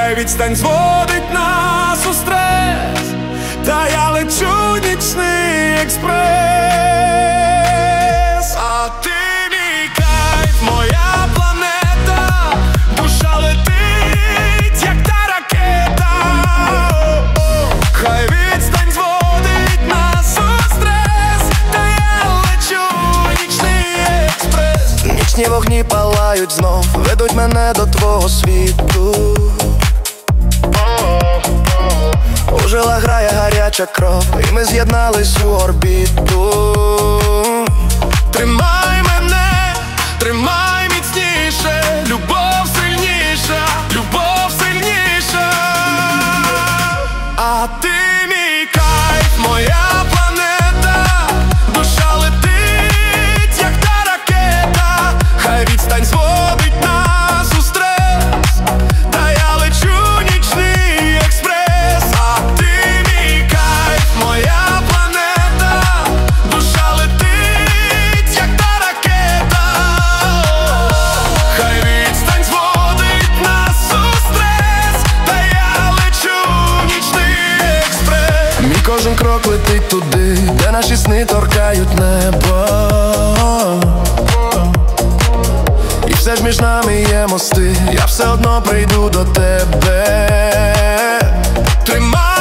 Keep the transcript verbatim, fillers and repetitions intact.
хай відстань зводить нас у стрес, та я лечу нічний експрес. А ти мій кайф, моя планета, душа летить, як та ракета. Хай відстань зводить нас у стрес, та я лечу нічний експрес. Нічні вогні палають знов, ведуть мене до твого світу. У жилах грає гаряча кров, і ми з'єднались у орбіту. Тримай мене, тримай міцніше, любов сильніша, любов сильніша. А ти мій кайф, моя планета, душа летить, як та ракета. Хай відстань зводить нас у стрес, та я лечу нічний експрес. А ти мій кайф, моя планета, душа летить, як та ракета. Хай відстань зводить нас у стрес, та я лечу нічний експрес. Мій кожен крок летить туди, де наші сни торкають небо. І все ж між нами є мости, я все одно прийду до тебе. Тримай